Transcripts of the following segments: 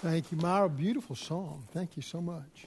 Thank you, Myra. Beautiful song. Thank you so much.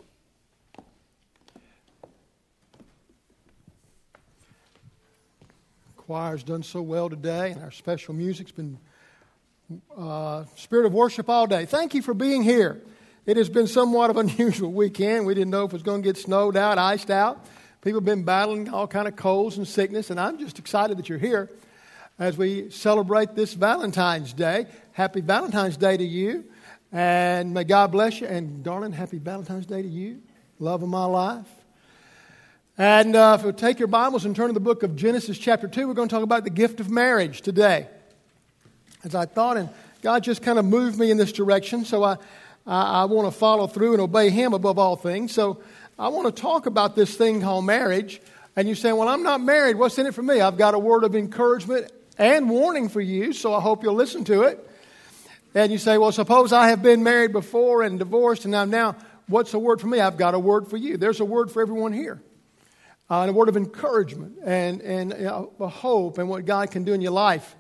Choir's done so well today, and our special music's been spirit of worship all day. Thank you for being here. It has been somewhat of an unusual weekend. We didn't know if it was going to get snowed out, iced out. People have been battling all kind of colds and sickness, and I'm just excited that you're here as we celebrate this Valentine's Day. Happy Valentine's Day to you, and may God bless you. And darling, happy Valentine's Day to you, love of my life. And if you'll take your Bibles and turn to the book of Genesis chapter 2, we're going to talk about the gift of marriage today. As I thought, and God just kind of moved me in this direction, so I want to follow through and obey Him above all things. So I want to talk about this thing called marriage. And you're saying, well, I'm not married. What's in it for me? I've got a word of encouragement and warning for you, so I hope you'll listen to it. And you say, well, suppose I have been married before and divorced, and now what's the word for me? I've got a word for you. There's a word for everyone here. And a word of encouragement and a hope and what God can do in your life.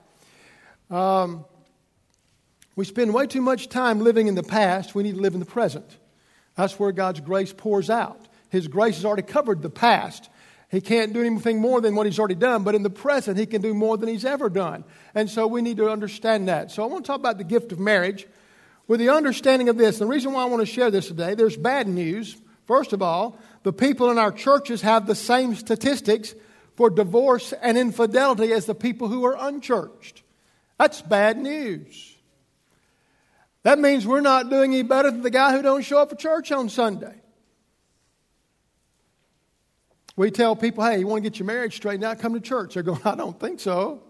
We spend way too much time living in the past. We need to live in the present. That's where God's grace pours out. His grace has already covered the past. He can't do anything more than what He's already done, but in the present, He can do more than He's ever done. And so we need to understand that. So I want to talk about the gift of marriage with the understanding of this. The reason why I want to share this today, there's bad news. First of all, the people in our churches have the same statistics for divorce and infidelity as the people who are unchurched. That's bad news. That means we're not doing any better than the guy who don't show up for church on Sunday. We tell people, hey, you want to get your marriage straightened out, come to church. They're going, I don't think so.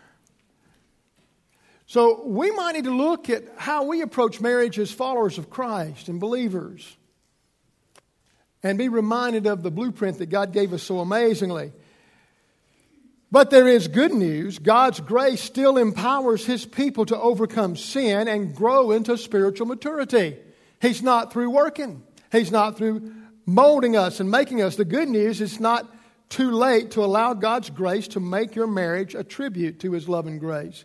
So we might need to look at how we approach marriage as followers of Christ and believers. And be reminded of the blueprint that God gave us so amazingly. But there is good news. God's grace still empowers His people to overcome sin and grow into spiritual maturity. He's not through working. He's not through molding us and making us. The good news is it's not too late to allow God's grace to make your marriage a tribute to His love and grace.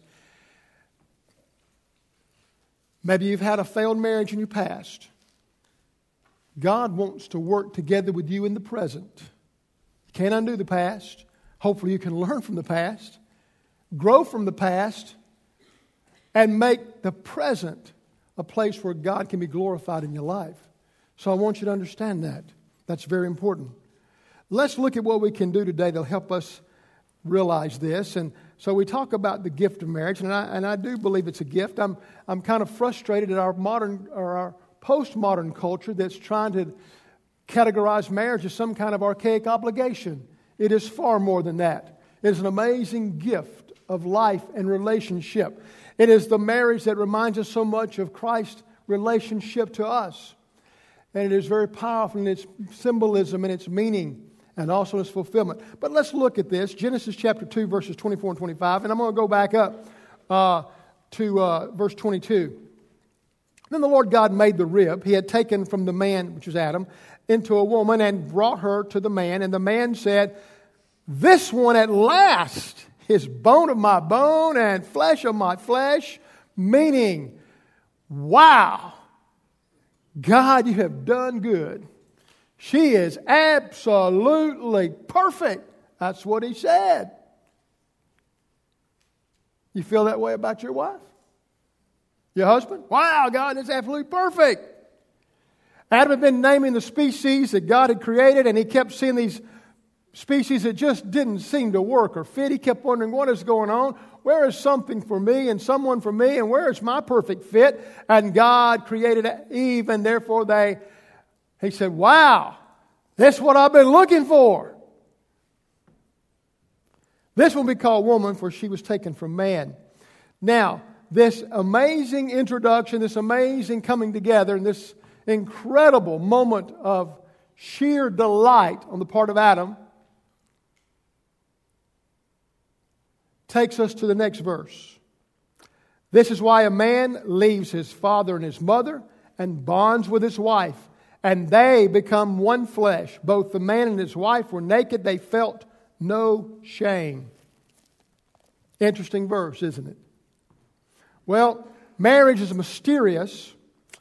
Maybe you've had a failed marriage in your past. God wants to work together with you in the present. You can't undo the past. Hopefully you can learn from the past, grow from the past, and make the present a place where God can be glorified in your life. So I want you to understand that. That's very important. Let's look at what we can do today that'll help us realize this. And so we talk about the gift of marriage, and I do believe it's a gift. I'm kind of frustrated at our postmodern culture that's trying to categorize marriage as some kind of archaic obligation. It is far more than that. It is an amazing gift of life and relationship. It is the marriage that reminds us so much of Christ's relationship to us. And it is very powerful in its symbolism and its meaning and also its fulfillment. But let's look at this. Genesis chapter 2, verses 24 and 25. And I'm going to go back up to verse 22. Then the Lord God made the rib He had taken from the man, which was Adam, into a woman and brought her to the man. And the man said, this one at last is bone of my bone and flesh of my flesh. Meaning, wow, God, you have done good. She is absolutely perfect. That's what he said. You feel that way about your wife? Your husband? Wow, God is absolutely perfect. Adam had been naming the species that God had created, and he kept seeing these species that just didn't seem to work or fit. He kept wondering, what is going on? Where is something for me and someone for me, and where is my perfect fit? And God created Eve, and therefore he said, wow, this is what I've been looking for. This will be called woman, for she was taken from man. Now, this amazing introduction, this amazing coming together, and this incredible moment of sheer delight on the part of Adam takes us to the next verse. This is why a man leaves his father and his mother and bonds with his wife, and they become one flesh. Both the man and his wife were naked. They felt no shame. Interesting verse, isn't it? Well, marriage is mysterious.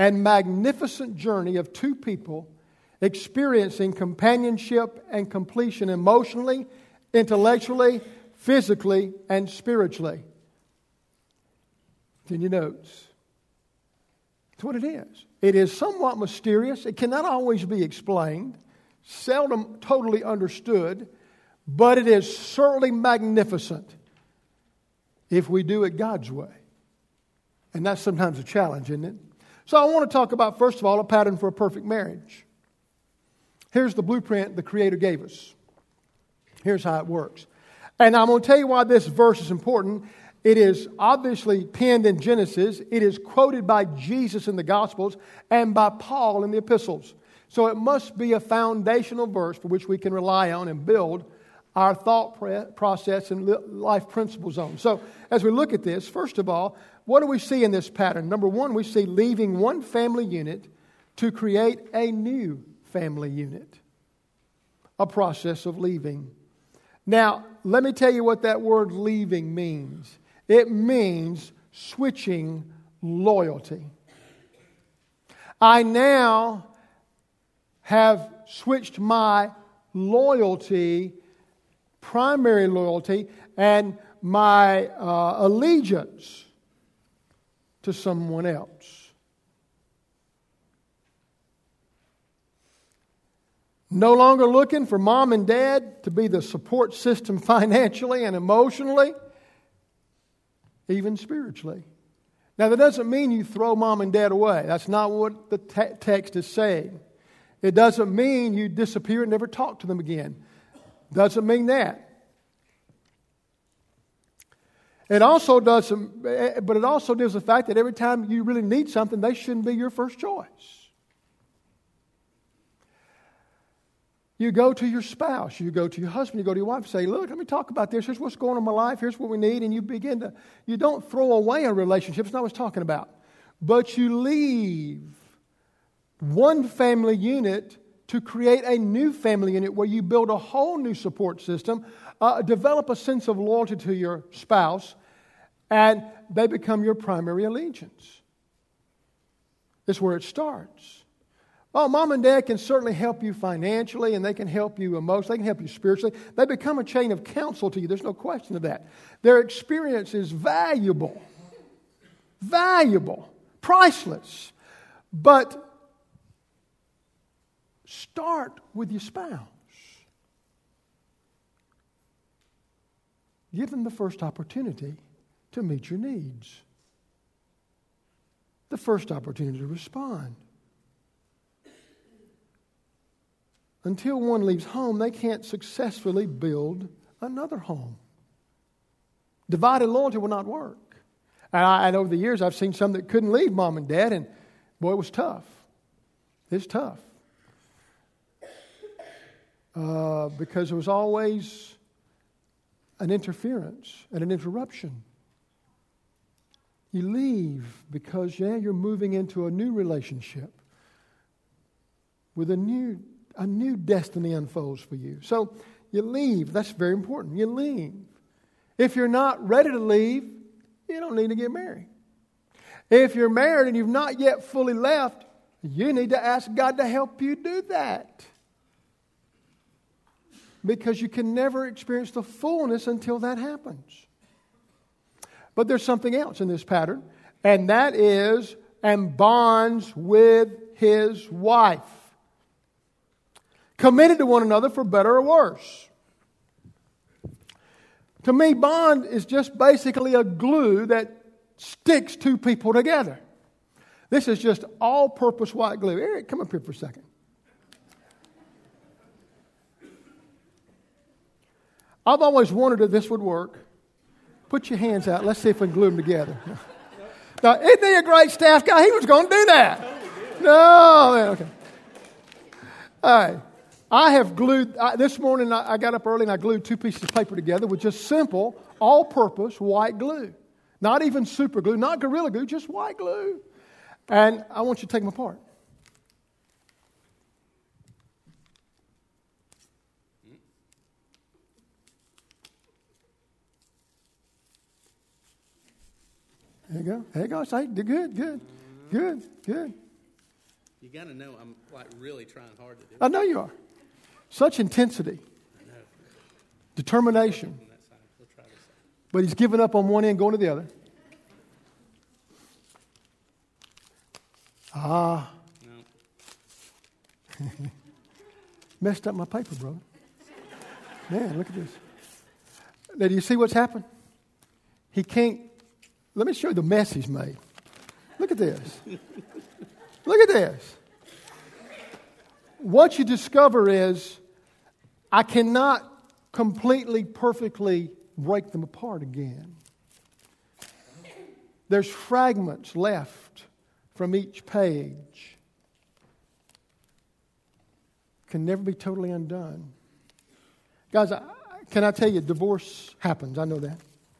and magnificent journey of two people experiencing companionship and completion emotionally, intellectually, physically, and spiritually. It's in your notes. That's what it is. It is somewhat mysterious. It cannot always be explained, seldom totally understood, but it is certainly magnificent if we do it God's way. And that's sometimes a challenge, isn't it? So I want to talk about, first of all, a pattern for a perfect marriage. Here's the blueprint the Creator gave us. Here's how it works. And I'm going to tell you why this verse is important. It is obviously penned in Genesis. It is quoted by Jesus in the Gospels and by Paul in the epistles. So it must be a foundational verse for which we can rely on and build our thought process and life principles on. So as we look at this, first of all, what do we see in this pattern? Number one, we see leaving one family unit to create a new family unit. A process of leaving. Now, let me tell you what that word leaving means. It means switching loyalty. I now have switched my loyalty, primary loyalty, and my allegiance to someone else. No longer looking for mom and dad to be the support system financially and emotionally, even spiritually. Now, that doesn't mean you throw mom and dad away. That's not what the text is saying. It doesn't mean you disappear and never talk to them again. Doesn't mean that. It also doesn't, but it also gives the fact that every time you really need something, they shouldn't be your first choice. You go to your spouse, you go to your husband, you go to your wife and say, look, let me talk about this. Here's what's going on in my life. Here's what we need. And you don't throw away a relationship. It's not what I was talking about. But you leave one family unit to create a new family unit where you build a whole new support system, develop a sense of loyalty to your spouse, and they become your primary allegiance. It's where it starts. Oh, mom and dad can certainly help you financially, and they can help you emotionally, they can help you spiritually. They become a chain of counsel to you. There's no question of that. Their experience is valuable, priceless. But start with your spouse. Give them the first opportunity to meet your needs, the first opportunity to respond. Until one leaves home, they can't successfully build another home. Divided loyalty will not work. And over the years, I've seen some that couldn't leave mom and dad, and boy, it was tough. It's tough. Because there was always an interference and an interruption. You leave because, you're moving into a new relationship with a new destiny unfolds for you. So you leave. That's very important. You leave. If you're not ready to leave, you don't need to get married. If you're married and you've not yet fully left, you need to ask God to help you do that. Because you can never experience the fullness until that happens. But there's something else in this pattern, and that is, and bonds with his wife. Committed to one another for better or worse. To me, bond is just basically a glue that sticks two people together. This is just all-purpose white glue. Eric, come up here for a second. I've always wondered if this would work. Put your hands out. Let's see if we can glue them together. Now, isn't he a great staff guy? He was going to do that. No, man, okay. All right. I have glued, this morning I got up early and I glued two pieces of paper together with just simple, all-purpose white glue. Not even super glue, not Gorilla Glue, just white glue. And I want you to take them apart. There you go. There you go. Say, good. You got to know I'm like really trying hard to do it. I know you are. Such intensity, I know. determination. On that side. We'll try this side. But he's giving up on one end, going to the other. No. Messed up my paper, brother. Man, look at this. Now, do you see what's happened? He can't. Let me show you the mess he's made. Look at this. Look at this. What you discover is I cannot completely, perfectly break them apart again. There's fragments left from each page. Can never be totally undone. Guys, can I tell you, divorce happens. I know that.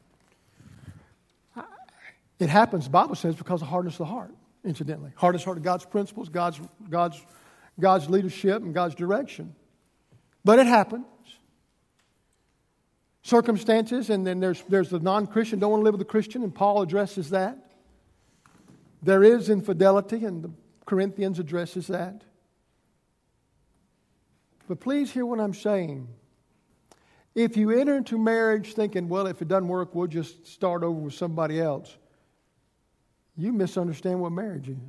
It happens, the Bible says, because of hardness of the heart, incidentally. Hardness of the heart of God's principles, God's leadership, and God's direction. But it happens. Circumstances, and then there's the non-Christian, don't want to live with a Christian, and Paul addresses that. There is infidelity, and the Corinthians addresses that. But please hear what I'm saying. If you enter into marriage thinking, well, if it doesn't work, we'll just start over with somebody else, you misunderstand what marriage is.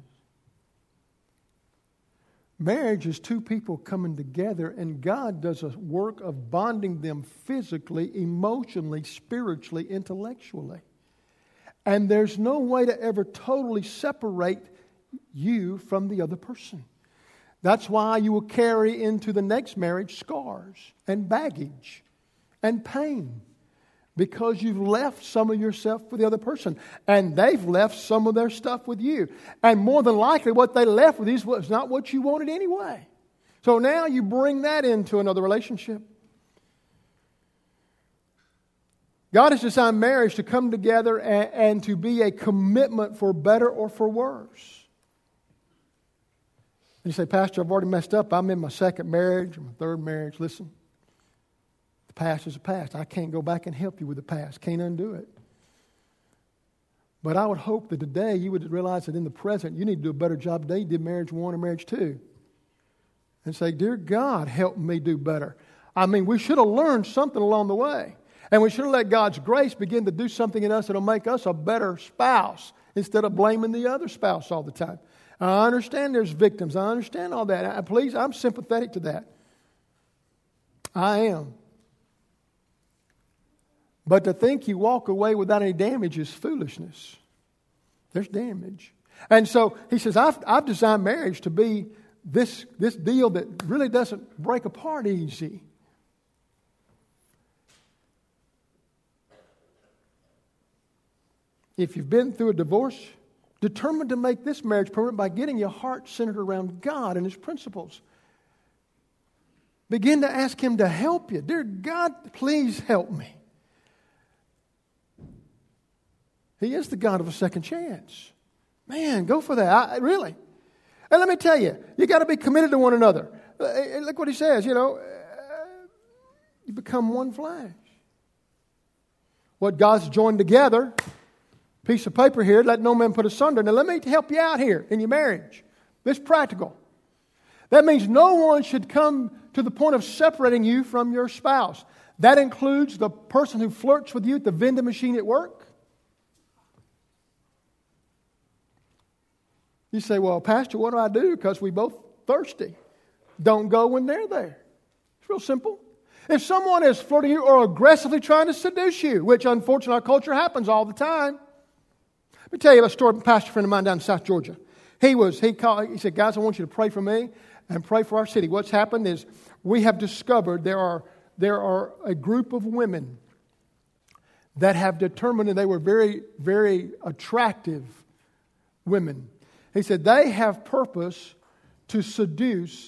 Marriage is two people coming together, and God does a work of bonding them physically, emotionally, spiritually, intellectually. And there's no way to ever totally separate you from the other person. That's why you will carry into the next marriage scars and baggage and pain, because you've left some of yourself for the other person, and they've left some of their stuff with you. And more than likely, what they left with you was not what you wanted anyway. So now you bring that into another relationship. God has designed marriage to come together and to be a commitment for better or for worse. And you say, Pastor, I've already messed up. I'm in my second marriage or my third marriage. Listen, the past is the past. I can't go back and help you with the past. Can't undo it. But I would hope that today you would realize that in the present, you need to do a better job today you did marriage 1 or marriage 2. And say, dear God, help me do better. I mean, we should have learned something along the way. And we should have let God's grace begin to do something in us that will make us a better spouse instead of blaming the other spouse all the time. I understand there's victims. I understand all that. Please, I'm sympathetic to that. I am. But to think you walk away without any damage is foolishness. There's damage. And so he says, I've designed marriage to be this deal that really doesn't break apart easy. If you've been through a divorce, determined to make this marriage permanent by getting your heart centered around God and His principles. Begin to ask Him to help you. Dear God, please help me. He is the God of a second chance. Man, go for that. Really. And let me tell you, you got to be committed to one another. Look what he says, you become one flesh. What God's joined together, piece of paper here, let no man put asunder. Now let me help you out here in your marriage. It's practical. That means no one should come to the point of separating you from your spouse. That includes the person who flirts with you at the vending machine at work. You say, well, Pastor, what do I do? Because we both thirsty. Don't go when they're there. It's real simple. If someone is flirting you or aggressively trying to seduce you, which unfortunately our culture happens all the time. Let me tell you a story. A pastor friend of mine down in South Georgia. He said, guys, I want you to pray for me and pray for our city. What's happened is we have discovered there are a group of women that have determined, and they were very, very attractive women. He said they have purpose to seduce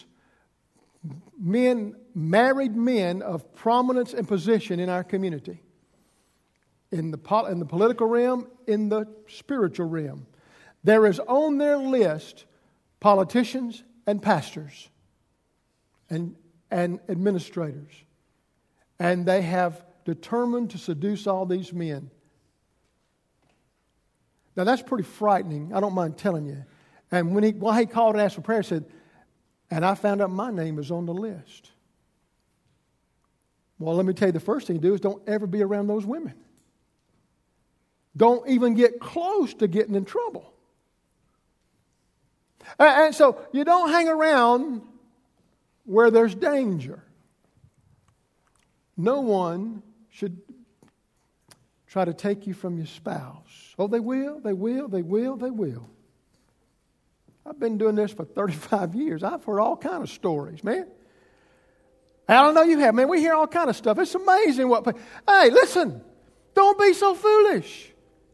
married men of prominence and position in our community. In the political realm, in the spiritual realm. There is on their list politicians and pastors and administrators. And they have determined to seduce all these men. Now that's pretty frightening. I don't mind telling you. And while he called and asked for prayer, he said, and I found out my name was on the list. Well, let me tell you, the first thing to do is don't ever be around those women. Don't even get close to getting in trouble. And so you don't hang around where there's danger. No one should try to take you from your spouse. Oh, they will, they will, they will, they will. I've been doing this for 35 years. I've heard all kind of stories, man. I don't know you have, man. We hear all kind of stuff. It's amazing what... Hey, listen. Don't be so foolish.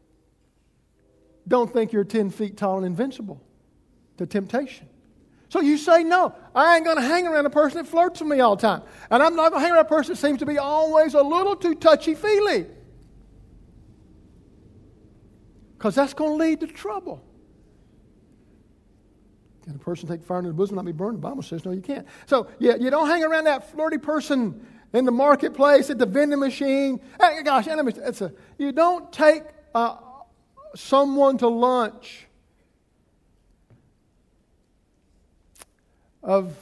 Don't think you're 10 feet tall and invincible to temptation. So you say, no, I ain't going to hang around a person that flirts with me all the time. And I'm not going to hang around a person that seems to be always a little too touchy-feely. Because that's going to lead to trouble. Can a person take fire into the bosom and not be burned? The Bible says, no, you can't. So you don't hang around that flirty person in the marketplace, at the vending machine. Hey, gosh, you don't take someone to lunch of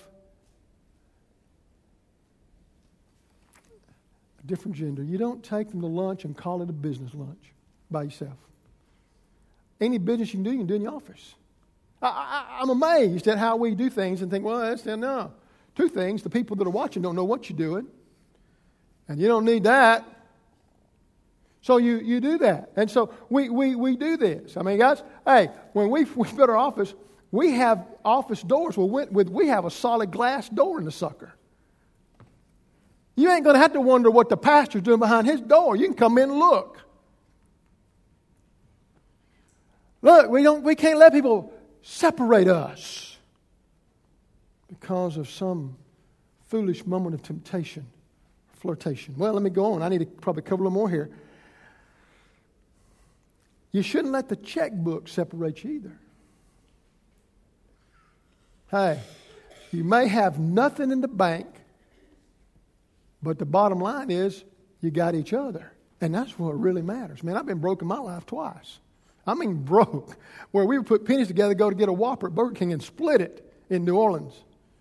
a different gender. You don't take them to lunch and call it a business lunch by yourself. Any business you can do in your office. I'm amazed at how we do things and think, well, that's no. Two things, the people that are watching don't know what you're doing. And you don't need that. So you do that. And so we do this. I mean, guys, hey, when we built our office, we have office doors. We have a solid glass door in the sucker. You ain't going to have to wonder what the pastor's doing behind his door. You can come in and look. Look, we can't let people separate us because of some foolish moment of temptation, flirtation. Well, let me go on. I need to probably cover a little more here. You shouldn't let the checkbook separate you either. Hey, you may have nothing in the bank, but the bottom line is you got each other. And that's what really matters. Man, I've been broke in my life twice. I mean broke, where we would put pennies together, go to get a Whopper at Burger King and split it in New Orleans.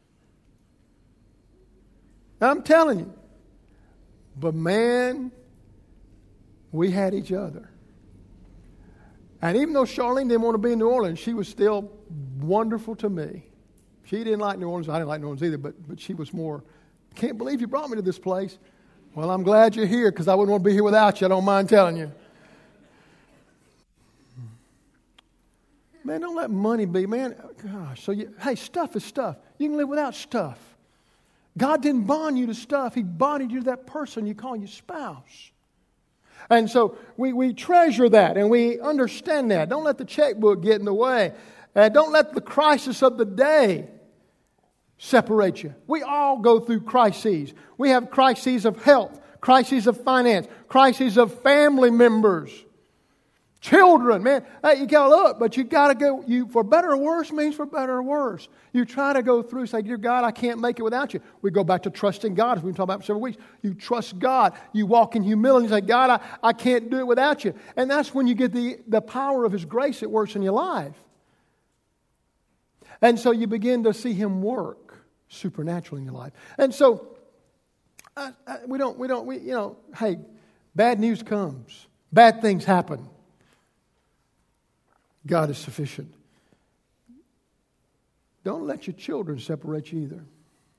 I'm telling you. But man, we had each other. And even though Charlene didn't want to be in New Orleans, she was still wonderful to me. She didn't like New Orleans. I didn't like New Orleans either, but she was more, can't believe you brought me to this place. Well, I'm glad you're here because I wouldn't want to be here without you. I don't mind telling you. Man, don't let money be, man. Gosh, hey, stuff is stuff. You can live without stuff. God didn't bond you to stuff. He bonded you to that person you call your spouse. And so we treasure that and we understand that. Don't let the checkbook get in the way. Don't let the crisis of the day separate you. We all go through crises. We have crises of health, crises of finance, crises of family members. Children, man, hey, you gotta look, but you gotta go. For better or worse means for better or worse. You try to go through, say, dear God, I can't make it without you. We go back to trusting God, as we've been talking about for several weeks. You trust God. You walk in humility and say, God, I can't do it without you. And that's when you get the power of His grace that works in your life. And so you begin to see Him work supernaturally in your life. And so hey, bad news comes. Bad things happen. God is sufficient. Don't let your children separate you either.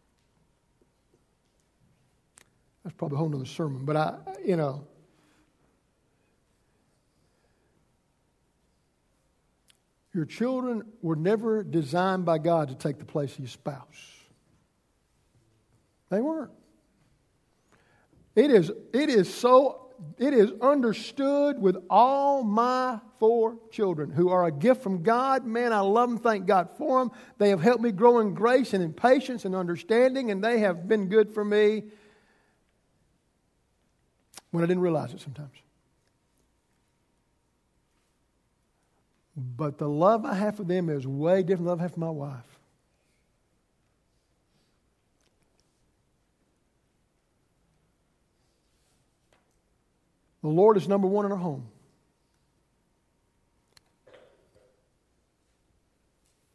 That's probably a whole nother sermon, but your children were never designed by God to take the place of your spouse. They weren't. It is understood with all my 4 children who are a gift from God. Man, I love them. Thank God for them. They have helped me grow in grace and in patience and understanding, and they have been good for me when I didn't realize it sometimes. But the love I have for them is way different than the love I have for my wife. The Lord is number one in our home.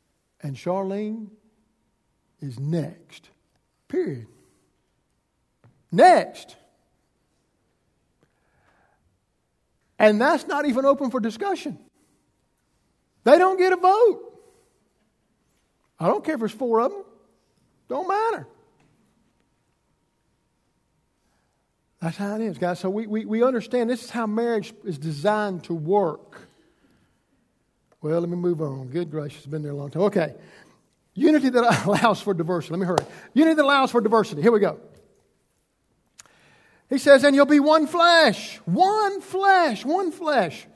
And Charlene is next. Period. Next. And that's not even open for discussion. They don't get a vote. I don't care if there's 4 of them. Don't matter. That's how it is, guys. So we understand this is how marriage is designed to work. Well, let me move on. Good gracious, it's been there a long time. Okay. Unity that allows for diversity. Let me hurry. Unity that allows for diversity. Here we go. He says, and you'll be one flesh. One flesh. One flesh.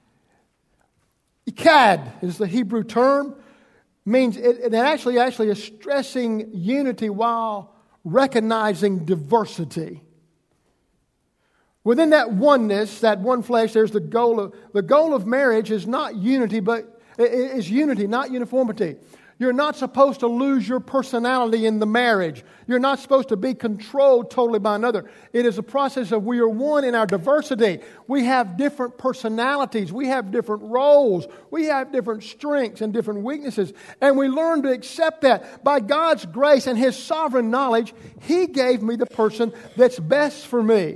Ikad is the Hebrew term. Means it actually is stressing unity while recognizing diversity. Within that oneness, that one flesh, there's the goal of marriage is not unity, but is unity, not uniformity. You're not supposed to lose your personality in the marriage. You're not supposed to be controlled totally by another. It is a process of we are one in our diversity. We have different personalities. We have different roles. We have different strengths and different weaknesses. And we learn to accept that. By God's grace and His sovereign knowledge, He gave me the person that's best for me.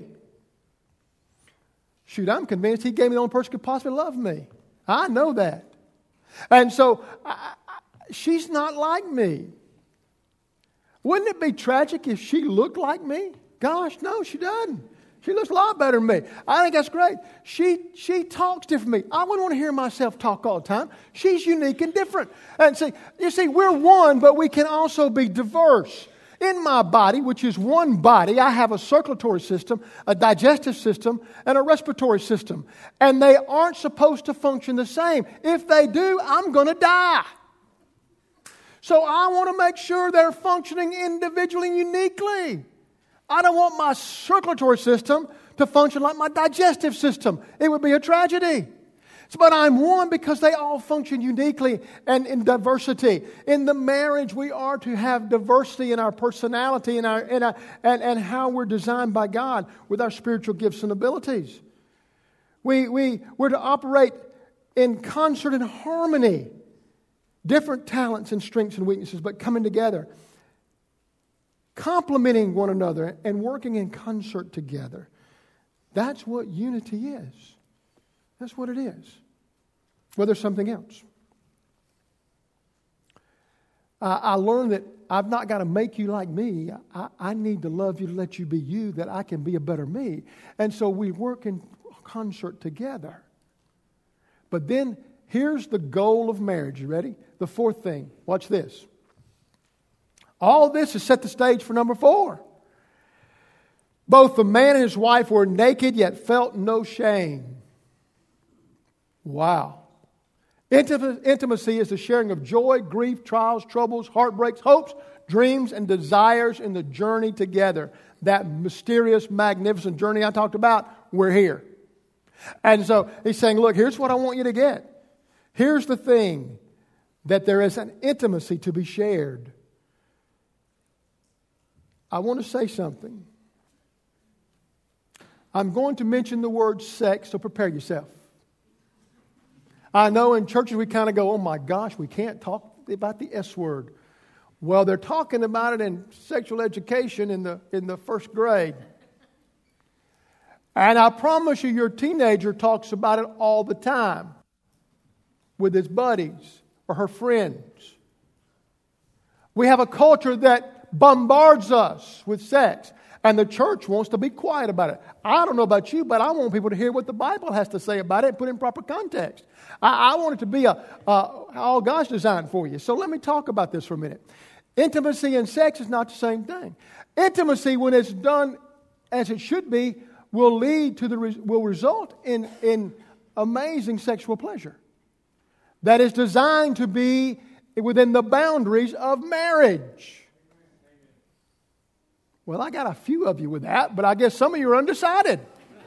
Shoot, I'm convinced He gave me the only person who could possibly love me. I know that. And so, she's not like me. Wouldn't it be tragic if she looked like me? Gosh, no, she doesn't. She looks a lot better than me. I think that's great. She talks different from me. I wouldn't want to hear myself talk all the time. She's unique and different. And you see, we're one, but we can also be diverse. In my body, which is one body, I have a circulatory system, a digestive system, and a respiratory system. And they aren't supposed to function the same. If they do, I'm going to die. So I want to make sure they're functioning individually and uniquely. I don't want my circulatory system to function like my digestive system. It would be a tragedy. But I'm one because they all function uniquely and in diversity. In the marriage, we are to have diversity in our personality and how we're designed by God with our spiritual gifts and abilities. We're to operate in concert and harmony. Different talents and strengths and weaknesses, but coming together. Complementing one another and working in concert together. That's what unity is. That's what it is. Well, there's something else. I learned that I've not got to make you like me. I need to love you to let you be you, that I can be a better me. And so we work in concert together. But then here's the goal of marriage. You ready? The fourth thing. Watch this. All this has set the stage for number 4. Both the man and his wife were naked, yet felt no shame. Wow. Intimacy is the sharing of joy, grief, trials, troubles, heartbreaks, hopes, dreams, and desires in the journey together. That mysterious, magnificent journey I talked about, we're here. And so he's saying, look, here's what I want you to get. Here's the thing, that there is an intimacy to be shared. I want to say something. I'm going to mention the word sex, so prepare yourself. I know in churches we kind of go, oh my gosh, we can't talk about the S word. Well, they're talking about it in sexual education in the first grade. And I promise you, your teenager talks about it all the time with his buddies or her friends. We have a culture that bombards us with sex. And the church wants to be quiet about it. I don't know about you, but I want people to hear what the Bible has to say about it and put it in proper context. I want it to be all God's designed for you. So let me talk about this for a minute. Intimacy and sex is not the same thing. Intimacy, when it's done as it should be, will result in amazing sexual pleasure that is designed to be within the boundaries of marriage. Well, I got a few of you with that, but I guess some of you are undecided.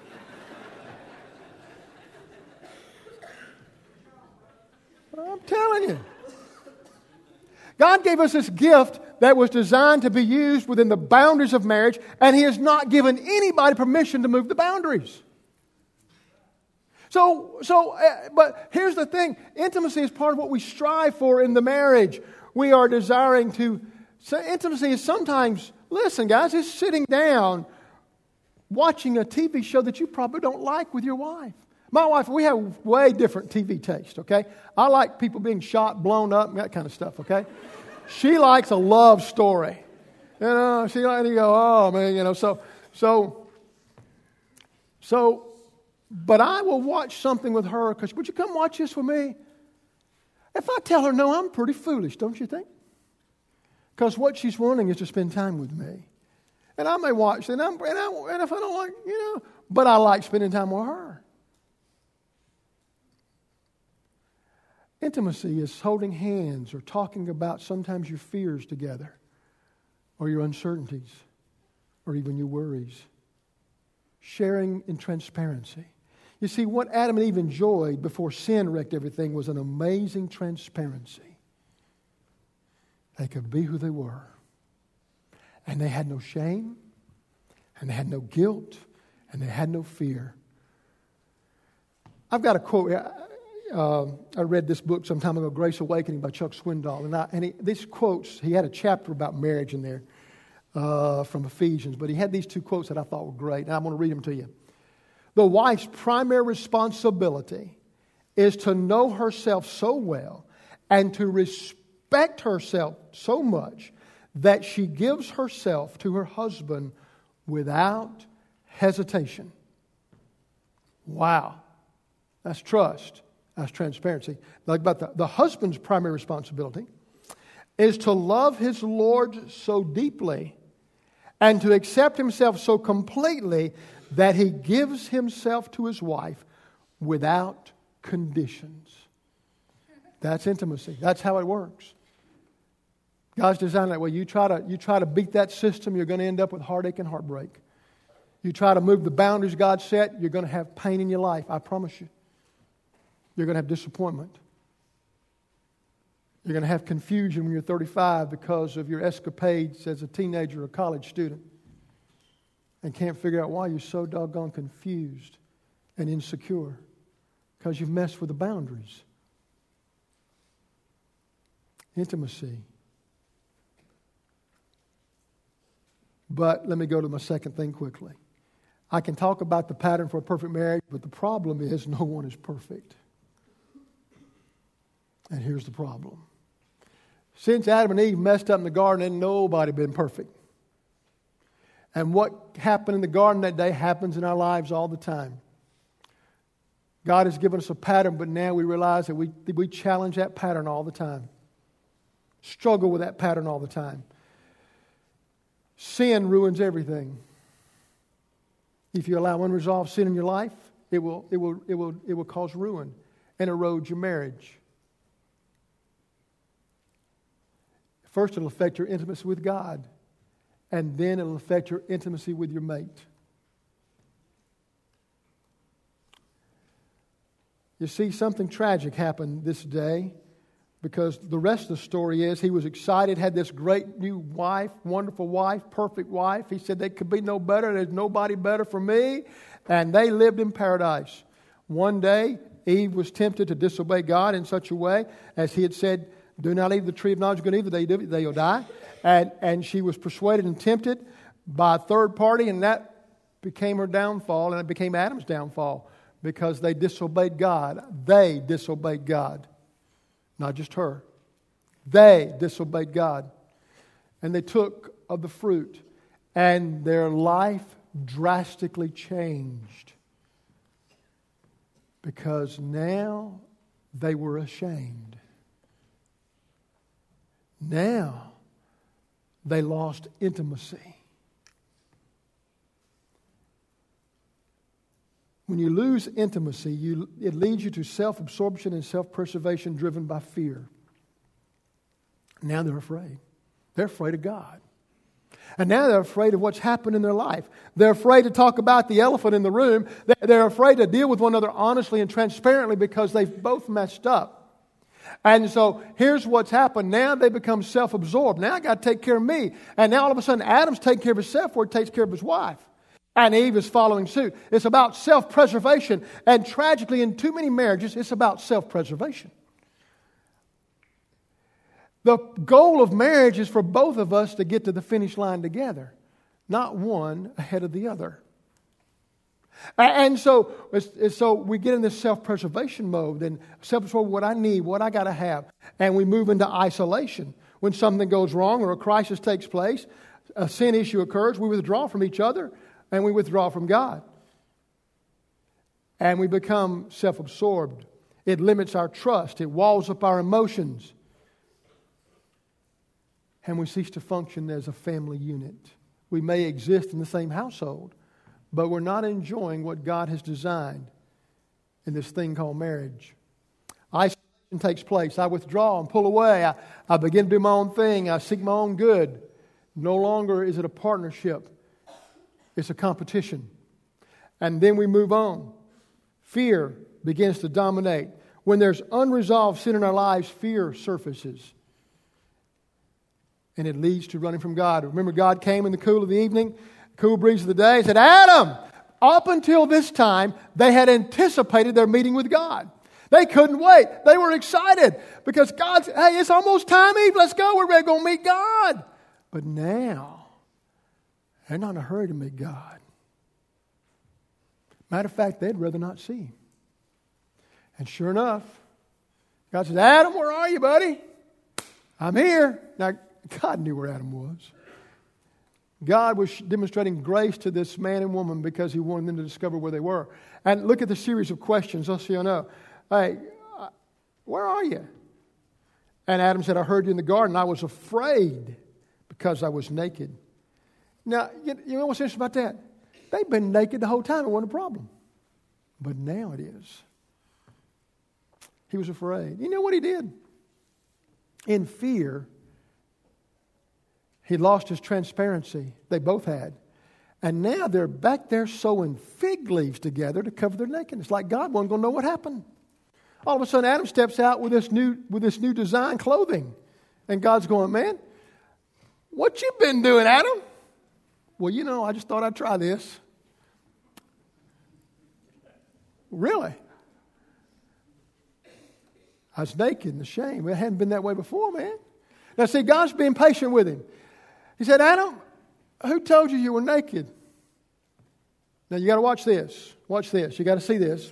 I'm telling you. God gave us this gift that was designed to be used within the boundaries of marriage, and He has not given anybody permission to move the boundaries. But here's the thing. Intimacy is part of what we strive for in the marriage. We are desiring to... So intimacy is sometimes, listen guys, it's sitting down watching a TV show that you probably don't like with your wife. My wife, we have way different TV taste, okay? I like people being shot, blown up, and that kind of stuff, okay? She likes a love story. You know, she likes to go, oh man, you know, but I will watch something with her because, would you come watch this with me? If I tell her no, I'm pretty foolish, don't you think? Because what she's wanting is to spend time with me. And I may watch, and if I don't like, you know, but I like spending time with her. Intimacy is holding hands or talking about sometimes your fears together or your uncertainties or even your worries. Sharing in transparency. You see, what Adam and Eve enjoyed before sin wrecked everything was an amazing transparency. They could be who they were. And they had no shame, and they had no guilt, and they had no fear. I've got a quote. I read this book some time ago, Grace Awakening by Chuck Swindoll. These quotes, he had a chapter about marriage in there from Ephesians, but he had these two quotes that I thought were great, and I'm going to read them to you. The wife's primary responsibility is to know herself so well and to respect herself so much that she gives herself to her husband without hesitation. Wow. That's trust. That's transparency. Like about the husband's primary responsibility is to love his Lord so deeply and to accept himself so completely that he gives himself to his wife without conditions. That's intimacy. That's how it works. God's designed that way. You try to beat that system, you're going to end up with heartache and heartbreak. You try to move the boundaries God set, you're going to have pain in your life. I promise you. You're going to have disappointment. You're going to have confusion when you're 35 because of your escapades as a teenager or college student and can't figure out why you're so doggone confused and insecure because you've messed with the boundaries. Intimacy. But let me go to my second thing quickly. I can talk about the pattern for a perfect marriage, but the problem is no one is perfect. And here's the problem. Since Adam and Eve messed up in the garden, ain't nobody been perfect. And what happened in the garden that day happens in our lives all the time. God has given us a pattern, but now we realize that we challenge that pattern all the time. Struggle with that pattern all the time. Sin ruins everything. If you allow unresolved sin in your life, it will cause ruin and erode your marriage. First, it'll affect your intimacy with God, and then it'll affect your intimacy with your mate. You see, something tragic happened this day because the rest of the story is he was excited, had this great new wife, wonderful wife, perfect wife. He said they could be no better. There's nobody better for me. And they lived in paradise. One day, Eve was tempted to disobey God in such a way as he had said, do not eat the tree of knowledge of good and evil, they will die. And she was persuaded and tempted by a third party, and that became her downfall, and it became Adam's downfall because they disobeyed God. They disobeyed God. Not just her. They disobeyed God. And they took of the fruit. And their life drastically changed. Because now they were ashamed. Now they lost intimacy. When you lose intimacy, it leads you to self-absorption and self-preservation driven by fear. Now they're afraid. They're afraid of God. And now they're afraid of what's happened in their life. They're afraid to talk about the elephant in the room. They're afraid to deal with one another honestly and transparently because they've both messed up. And so here's what's happened. Now they become self-absorbed. Now I got to take care of me. And now all of a sudden Adam's taking care of himself where he takes care of his wife. And Eve is following suit. It's about self-preservation. And tragically, in too many marriages, it's about self-preservation. The goal of marriage is for both of us to get to the finish line together, not one ahead of the other. And so we get in this self-preservation mode and self-absorb what I need, what I got to have. And we move into isolation. When something goes wrong or a crisis takes place, a sin issue occurs, we withdraw from each other and we withdraw from God. And we become self-absorbed. It limits our trust. It walls up our emotions. And we cease to function as a family unit. We may exist in the same household, but we're not enjoying what God has designed in this thing called marriage. Isolation takes place. I withdraw and pull away. I begin to do my own thing. I seek my own good. No longer is it a partnership. It's a competition. And then we move on. Fear begins to dominate. When there's unresolved sin in our lives, fear surfaces. And it leads to running from God. Remember, God came in the cool of the evening, cool breeze of the day, and said, Adam! Up until this time, they had anticipated their meeting with God. They couldn't wait. They were excited because God said, hey, it's almost time, Eve. Let's go. We're ready to go meet God. But now, they're not in a hurry to meet God. Matter of fact, they'd rather not see Him. And sure enough, God says, Adam, where are you, buddy? I'm here. Now, God knew where Adam was. God was demonstrating grace to this man and woman because He wanted them to discover where they were. And look at the series of questions, just so you know. Hey, where are you? And Adam said, I heard you in the garden. I was afraid because I was naked. Now, you know what's interesting about that? They've been naked the whole time. It wasn't a problem. But now it is. He was afraid. You know what he did? In fear, he lost his transparency. They both had. And now they're back there sewing fig leaves together to cover their nakedness. Like God wasn't going to know what happened. All of a sudden, Adam steps out with this new design clothing. And God's going, man, what you been doing, Adam? Well, you know, I just thought I'd try this. Really? I was naked and ashamed. It hadn't been that way before, man. Now, see, God's being patient with him. He said, Adam, who told you were naked? Now, you got to watch this. Watch this. You got to see this.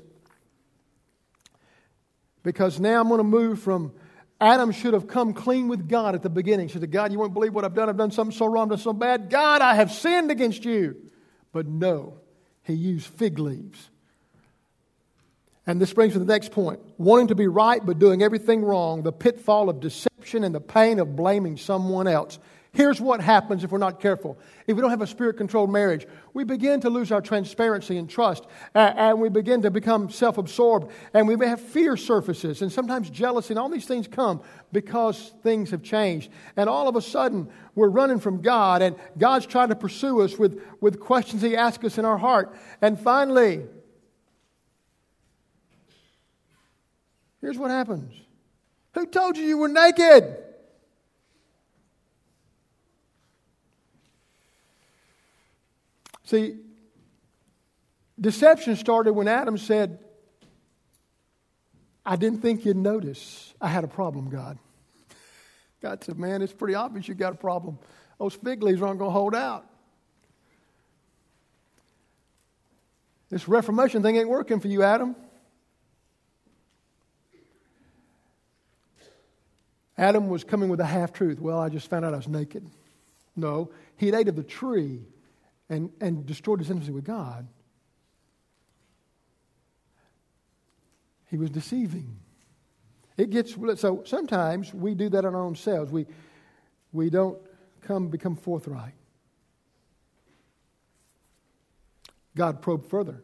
Because now I'm going to move from Adam should have come clean with God at the beginning. He said, God, you won't believe what I've done. I've done something so wrong, I've done so bad. God, I have sinned against you. But no, he used fig leaves. And this brings me to the next point. Wanting to be right but doing everything wrong, the pitfall of deception and the pain of blaming someone else. Here's what happens if we're not careful. If we don't have a Spirit-controlled marriage, we begin to lose our transparency and trust, and we begin to become self-absorbed, and we may have fear surfaces, and sometimes jealousy, and all these things come because things have changed. And all of a sudden, we're running from God, and God's trying to pursue us with questions He asks us in our heart. And finally, here's what happens. Who told you were naked? See, deception started when Adam said, I didn't think you'd notice. I had a problem, God. God said, man, it's pretty obvious you got a problem. Those fig leaves aren't going to hold out. This Reformation thing ain't working for you, Adam. Adam was coming with a half-truth. Well, I just found out I was naked. No, he'd ate of the tree and destroyed his intimacy with God. He was deceiving. So sometimes we do that on our own selves. We don't become forthright. God probed further.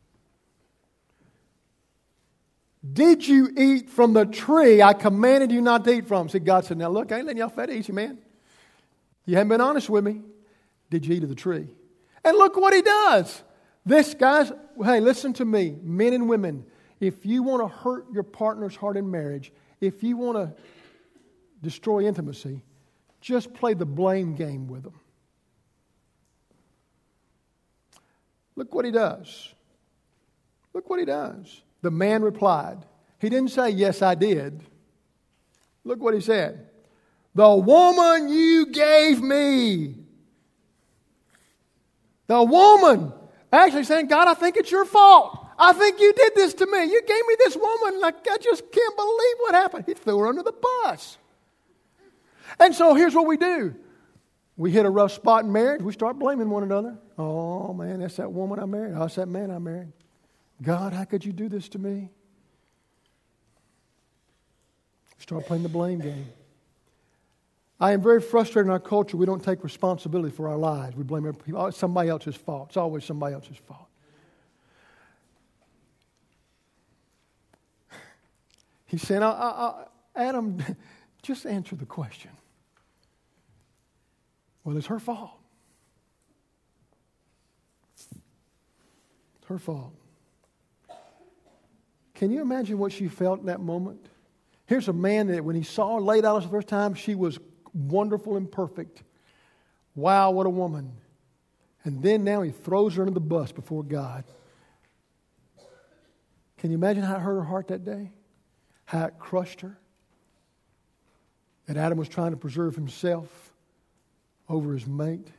Did you eat from the tree I commanded you not to eat from? See, God said, now look, I ain't letting y'all fat easy, man. You haven't been honest with me. Did you eat of the tree? And look what he does. This, guys, hey, listen to me, men and women. If you want to hurt your partner's heart in marriage, if you want to destroy intimacy, just play the blame game with them. Look what he does. Look what he does. The man replied. He didn't say, yes, I did. Look what he said. the woman you gave me. The woman actually saying, God, I think it's your fault. I think you did this to me. You gave me this woman. Like, I just can't believe what happened. He threw her under the bus. And so here's what we do. We hit a rough spot in marriage. We start blaming one another. Oh, man, that's that woman I married. Oh, that's that man I married. God, how could you do this to me? Start playing the blame game. I am very frustrated in our culture. We don't take responsibility for our lives. We blame people. Oh, it's somebody else's fault. It's always somebody else's fault. He said, Adam, just answer the question. Well, it's her fault. It's her fault. Can you imagine what she felt in that moment? Here's a man that when he saw her laid out the first time, she was wonderful and perfect. Wow, what a woman. And then now he throws her under the bus before God. Can you imagine how it hurt her heart that day? How it crushed her? That Adam was trying to preserve himself over his mate.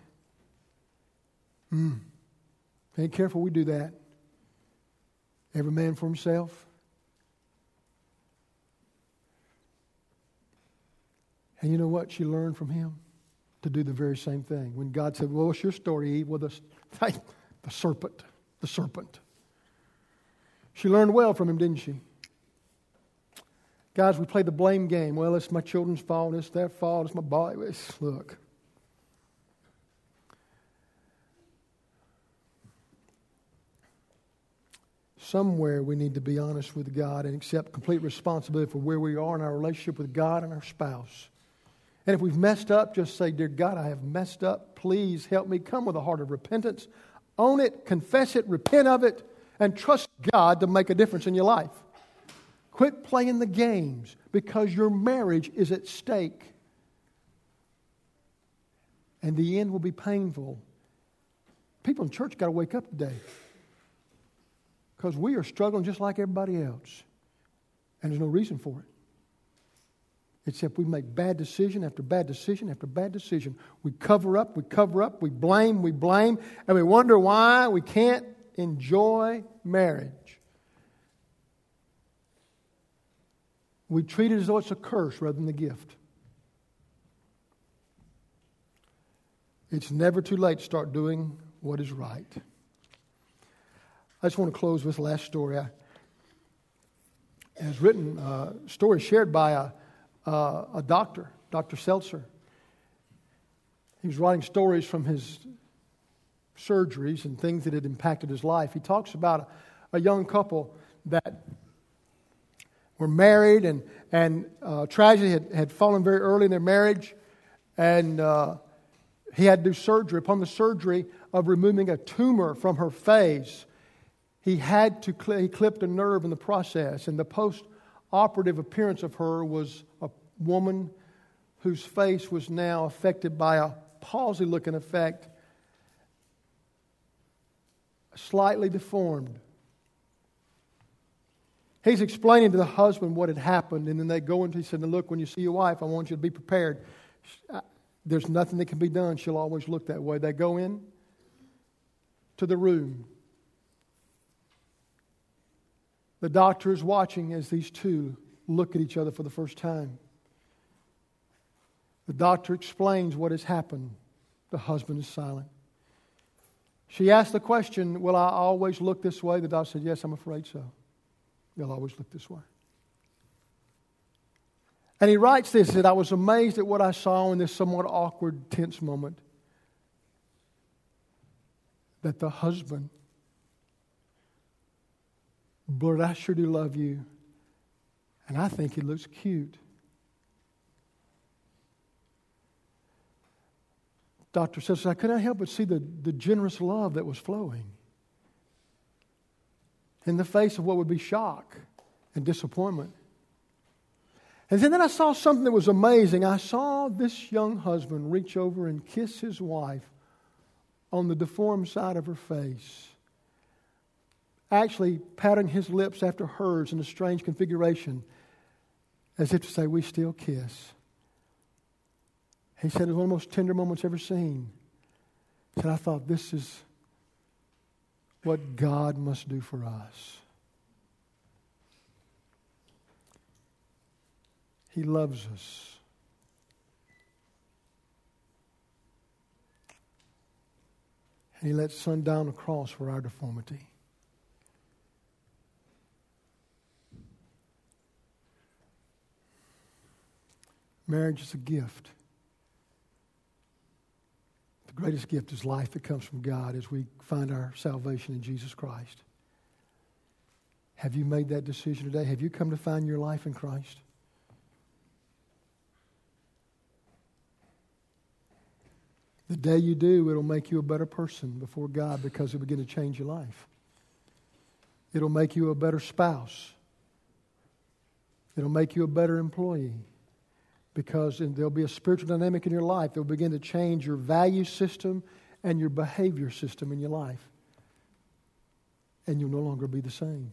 Be careful we do that. Every man for himself. And you know what? She learned from him to do the very same thing. When God said, well, what's your story, Eve? Well, the serpent. She learned well from him, didn't she? Guys, we play the blame game. Well, it's my children's fault, it's their fault, it's my body. Look. Somewhere we need to be honest with God and accept complete responsibility for where we are in our relationship with God and our spouse. And if we've messed up, just say, dear God, I have messed up. Please help me. Come with a heart of repentance. Own it, confess it, repent of it, and trust God to make a difference in your life. Quit playing the games because your marriage is at stake. And the end will be painful. People in church got to wake up today. Because we are struggling just like everybody else. And there's no reason for it. Except we make bad decision after bad decision after bad decision. We cover up, we blame, and we wonder why we can't enjoy marriage. We treat it as though it's a curse rather than a gift. It's never too late to start doing what is right. I just want to close with the last story. It was written, a story shared by a doctor, Dr. Seltzer. He was writing stories from his surgeries and things that had impacted his life. He talks about a young couple that were married and tragedy had fallen very early in their marriage, and he had to do surgery. Upon the surgery of removing a tumor from her face, he clipped a nerve in the process, and the post-operative appearance of her was a woman whose face was now affected by a palsy-looking effect, slightly deformed. He's explaining to the husband what had happened, and then they go into, he said, look, when you see your wife, I want you to be prepared. There's nothing that can be done. She'll always look that way. They go in to the room. The doctor is watching as these two look at each other for the first time. The doctor explains what has happened. The husband is silent. She asked the question, will I always look this way? The doctor said, yes, I'm afraid so. You'll always look this way. And he writes this, that I was amazed at what I saw in this somewhat awkward, tense moment. That the husband, Lord, I sure do love you. And I think he looks cute. Doctor says, I could not help but see the generous love that was flowing in the face of what would be shock and disappointment. And then I saw something that was amazing. I saw this young husband reach over and kiss his wife on the deformed side of her face, actually patting his lips after hers in a strange configuration, as if to say, we still kiss. He said it was one of the most tender moments ever seen. He said, I thought this is what God must do for us. He loves us. And He let His Son die on the cross for our deformity. Marriage is a gift. The greatest gift is life that comes from God as we find our salvation in Jesus Christ. Have you made that decision today? Have you come to find your life in Christ? The day you do, it'll make you a better person before God because it'll begin to change your life. It'll make you a better spouse. It'll make you a better employee because there'll be a spiritual dynamic in your life that will begin to change your value system and your behavior system in your life. And you'll no longer be the same.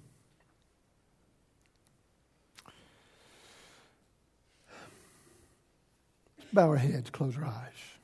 Bow our heads, close our eyes.